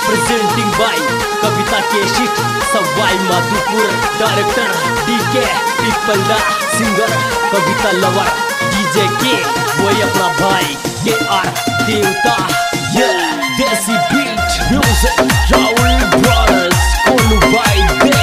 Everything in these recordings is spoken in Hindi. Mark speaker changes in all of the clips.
Speaker 1: प्रेजेंटिंग बाय कविता केशिट Sawai Madhopur. Director DK Piplda, singer Kavita lover, DJ के वही अपना भाई KR देवता। देसी बीट म्यूजिक राहुल ब्रदर्स कोलू भाई दे।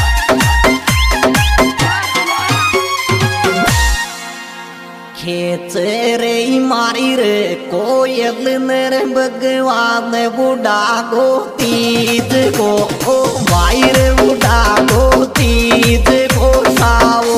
Speaker 2: खेच रे मारी रे कोयल नर भगवान बुढ़ा को तीज को ओ भाई रे बुढ़ा को तीज को सावो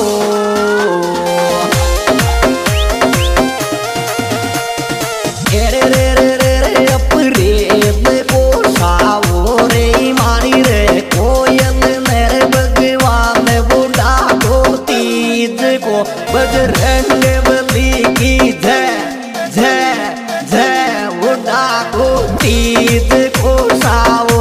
Speaker 2: रे रे रे रे रे अप्रेम को सावो रे मारी रे कोयल नर भगवान बुढ़ा को तीज को बजरंग की जय जय जय बुढ़ा को तीज को सावो।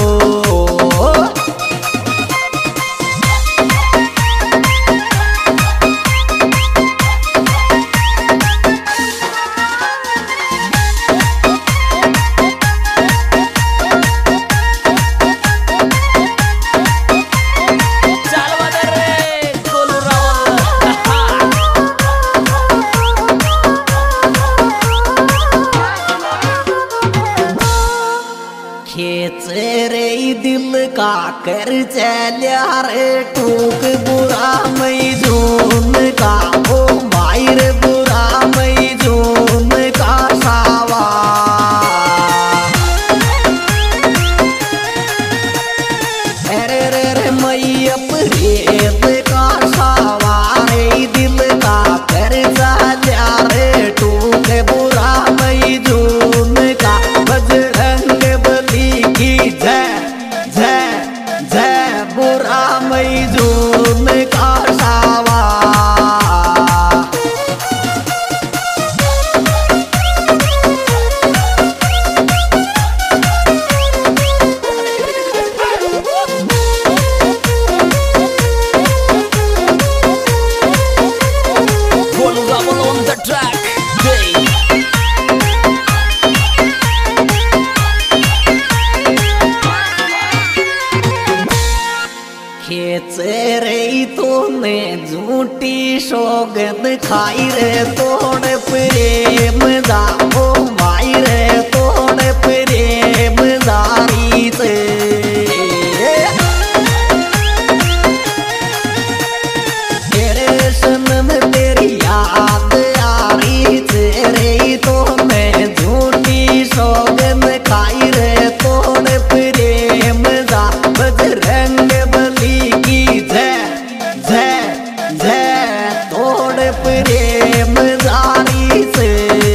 Speaker 2: खेच रे दिल का कर चलिया रे टूक बुरा मई जून का ओ भाई रे बुरा मई जून का सावा रे रे रे मई अप्रेम का सावा रे दिल का कर चलिया रे टूक बुरा मई जून का बजरंग की जय जय जय बुरा मई जून का सावा। खेच रे तूने झूठी सौगंध खाई रे तोड़ प्रेम दा ओ भाई रे तोड़ प्रेम दारी से तेरे सनम तेरी याद आ रही रे तूने झूठी सौगंध खाई रे तोड़ प्रेम दा बजरंग प्रेम जारी से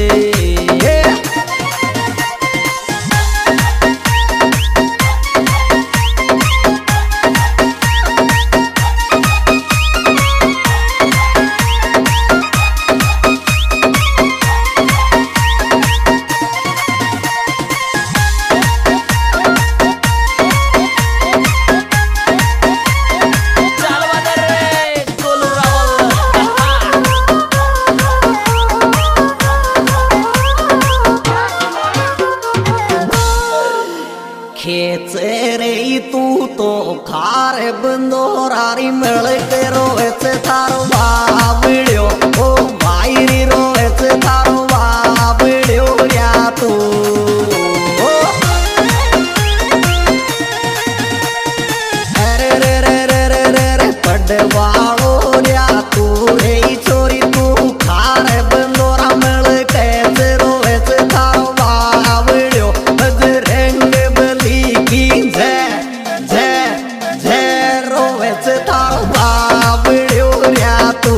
Speaker 2: खेच रे तू तो खार बंदोरारी मिल के रोच थारो बाबड़ियो ओ भाई री रोच थारो बाबड़ियो या तू अरे रे रे रे रे रे रे पडवालो या तू रे छोरी तू खार बंदोरा मिल के रोच थारो बाबड़ियो बजरंग की जय जय जय रोवेच थारो बाबड़ियो या तू।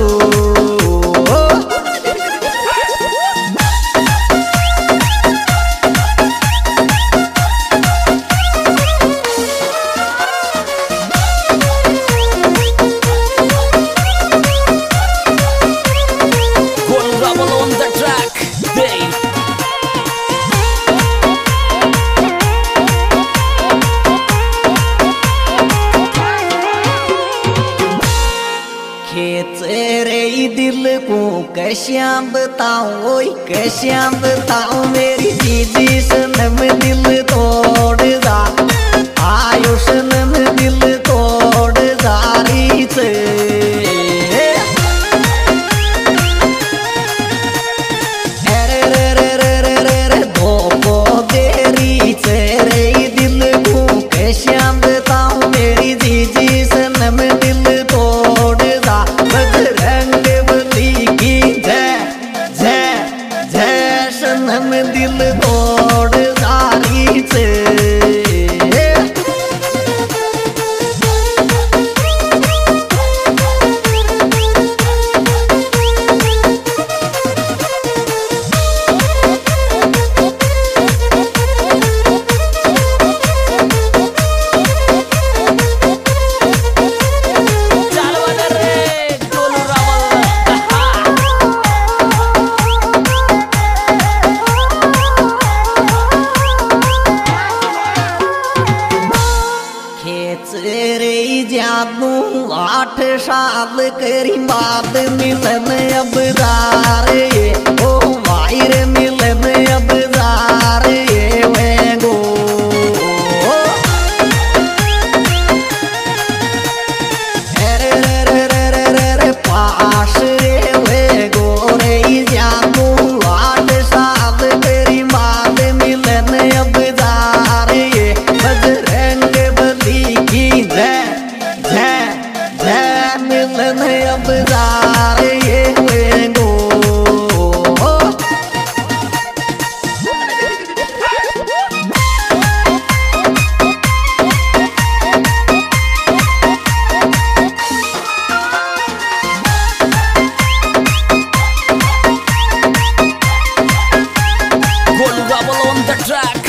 Speaker 2: खेच रे दिल को कैसा बताऊं कैसा बताऊं मेरी जीजी सनम दिल तोड़ दा तोड़ सारी से आठ साल करी बाद मिलन अब दारे ओ वायर मिलन अब दारे वे गो रे रे रे रे रे रे पास रे वे गो रे जानू 8 साल करी बाद मिलन अब दारे बजरंग बली की जय मिलन अब दारे हुए गो
Speaker 1: on the track,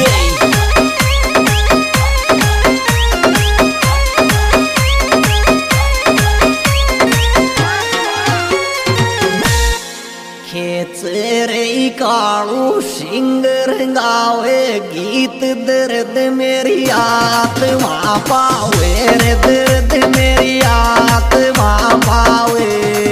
Speaker 2: खेच रे कालू सिंगर गावे गीत दर्द मेरी आत्मा पावे रे दर्द मेरी आत्मा पावे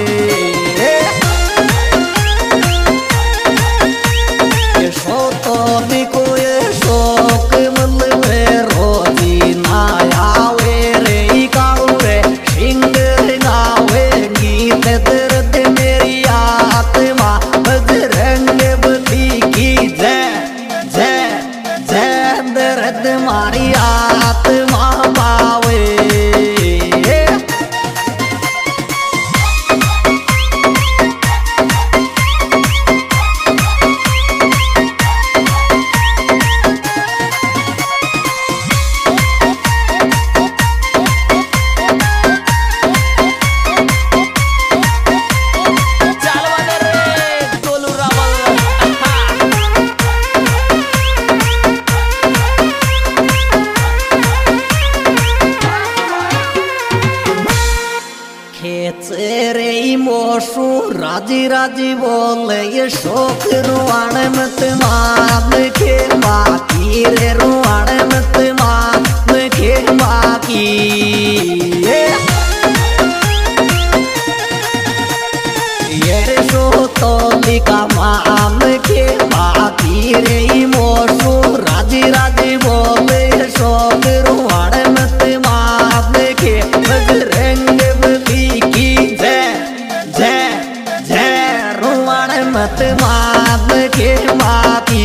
Speaker 2: ये सो तो दिको ये शोक मतलब रोजी ना आवे रे कालू रे सिंगर गावे गीत दर्द मेरी आत्मा बजरंग बली की जय जय जय दर्द मारी आत्मा पावे रे मोशू राजी राजी बोले ये शोक रुआण मत मान के बाकी रे रुआण मत मान के बाकी ये रे शो तो लिखा मान के बाकी रे मोशू राजी राजी बोले ये शोक रुआण मत मान के बजरंग बली की मत मान के बाकी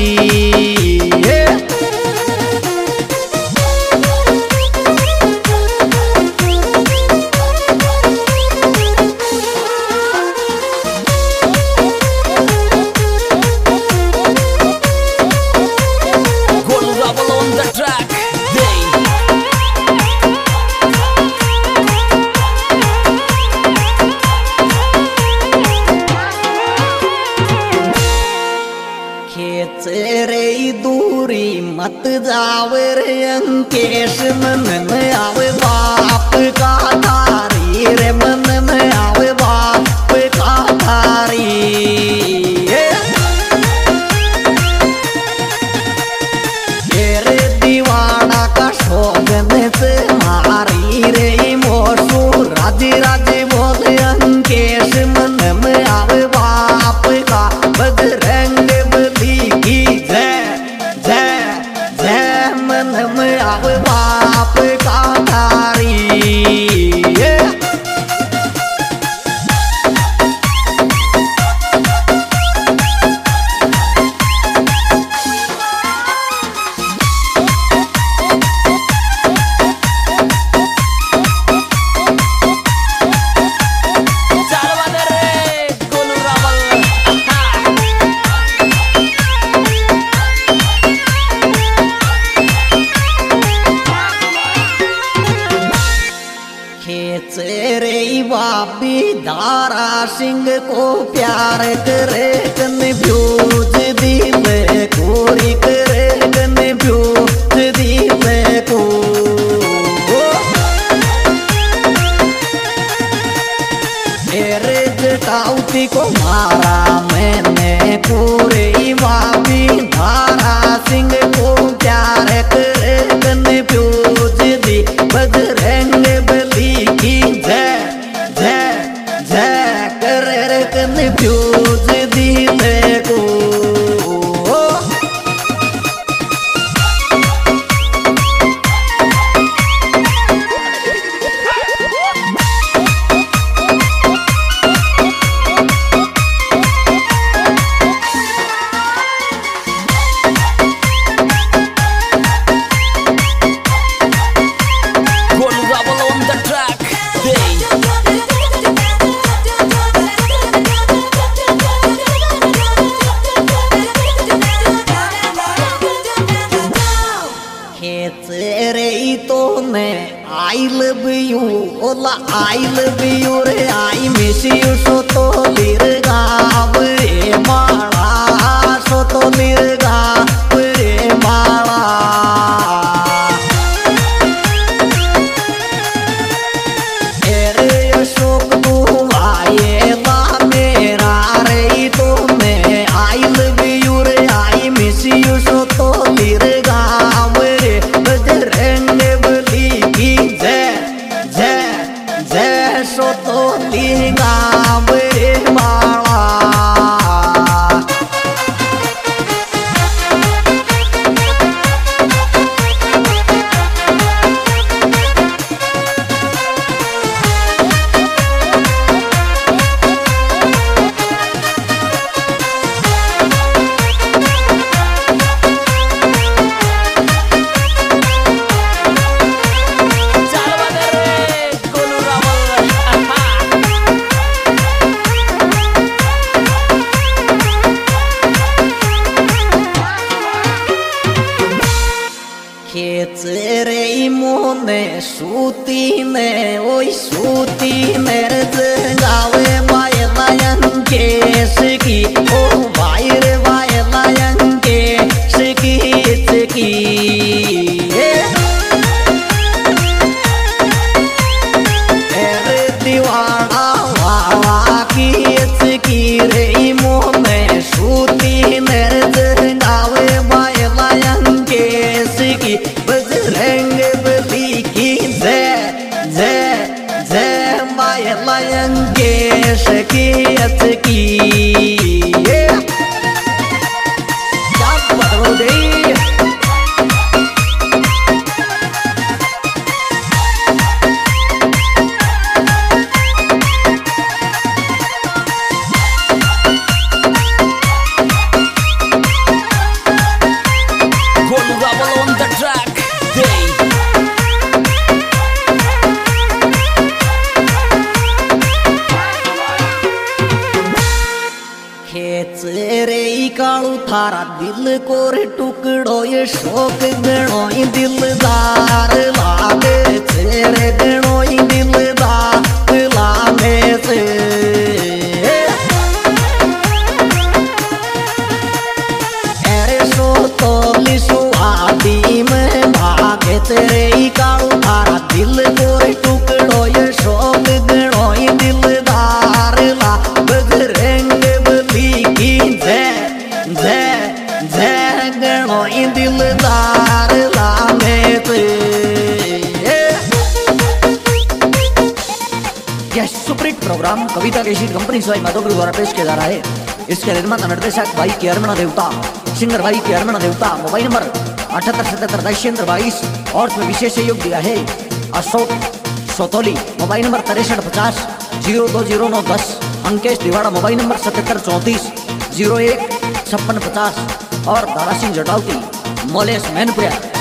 Speaker 2: रे दूरी मत जाव रे अंकेश मन में आवे बाप का धारी रे मन में आवे बाप का धारी रे दीवाना का शोभन से मारी रे मोशू राजी राजी बोले अंकेश मन में आवे बाप का बजरंग बली की जय जय जय मन में आवे बाप का धारी सिंह को प्यार करे कन्फ्यूज दिल कोरी करे कन्फ्यूज दिल को जटाउती को मारा मैंने पूरे भाभी धारा सिंह को प्यार करे कन्फ्यूज दी बजरंग बली की जय जय जय करे कन्फ्यूज दिल को I love you, ola I love you re I miss you so to lirga re mala so to lirga re mala ere ashok tu aaye la mera re to me I love you re I miss you so to lirga re bajrang bali ki so to linga mere mala रे मोने सूती ने ओई सूती मेरे गावे माय लायन के सकी ओ भाई रे माय लायन के सकी सकी रे दीवाना वाला की सकी रे मोने सूती मेरे गावे माय लायन के सकी बजरंग बली की जय जय जय माय लायन के शकीयत की क्या बदल गई कालू थारा दिल को रे टुकड़ो ये शोक गणो दिलदार लागे तेरे गणो दिलदार लागे से अरे सो तो लिसो आदि में भागे तेरे कालू थारा दिल को रे टुकड़ो ये शोक गणो दिलदार ला बजरंग बली की जय जय जय गणो दिलदार लामे यह सुपरहिट प्रोग्राम कविता केसी कंपनी स्वाई माधोपुर द्वारा पेश किया जा रहा है। इसके निर्माता निर्देशक भाई के अरमणा देवता, सिंगर भाई के अरमणा देवता। मोबाइल नंबर 7877 और इसमें विशेष सहयोग दिया है Ashok Sotoli. Mobile number 6350 0200910। Ankesh Diwara. Mobile number 7734 01 5650 और दारा सिंह जटावती मोलेस मैनपुरा।